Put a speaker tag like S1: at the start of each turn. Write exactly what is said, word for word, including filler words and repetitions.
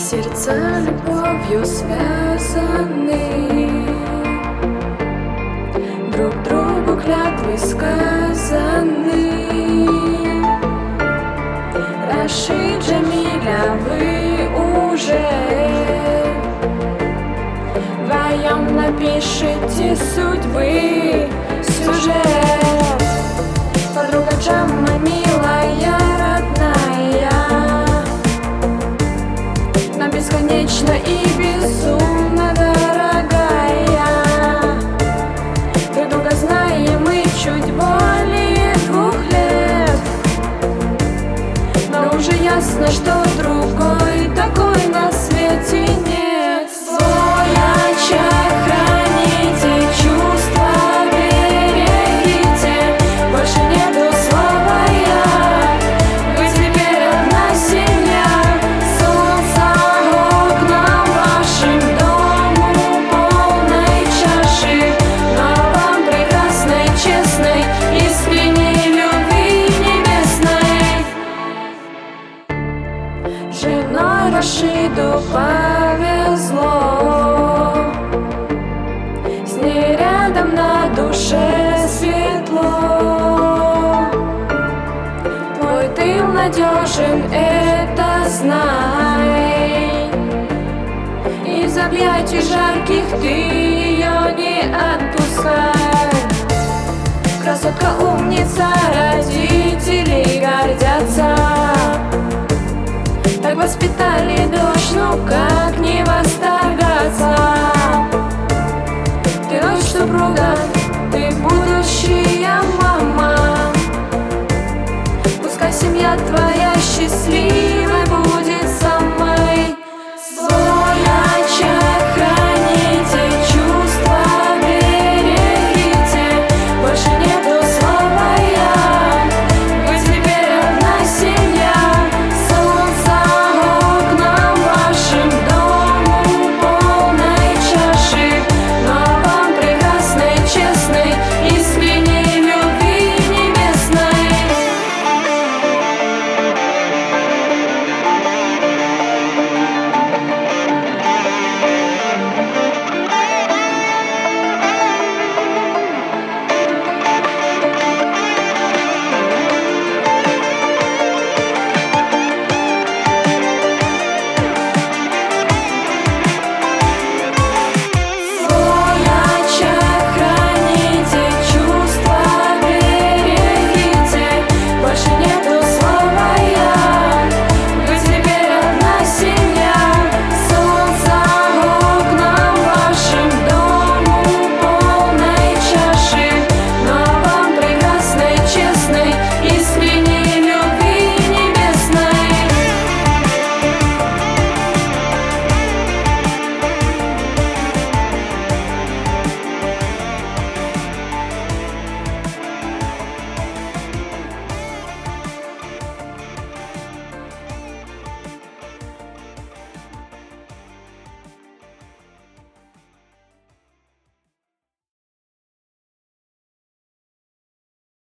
S1: Сердца любовью связаны, друг другу клятвы сказаны. Рашид, Джамиля, вы уже вдвоем напишите судьбы сюжет. Подруга Джамма, милая, родная, нам бесконечно и безумно дорогая. Друг друга знаем мы чуть более двух лет, но уже ясно, что другой такой на свете нет. Свой очаг храните, чувства берегите, больше нету слова «я», вы теперь одна семья. Солнце окнам вашим, дому полной чаши, но вам прекрасной, честной, искренней любви небесной. Женой Рашиду повезло, с ней рядом на душе светло. Твой тыл надежен, это знай, из объятий жарких ты ее не отпускай. Красотка, умница, родители гордятся, так воспитали дочь, ну как не восторгаться. Ты дочь супруга, ты будущая мама, пускай семья твоя счастлива.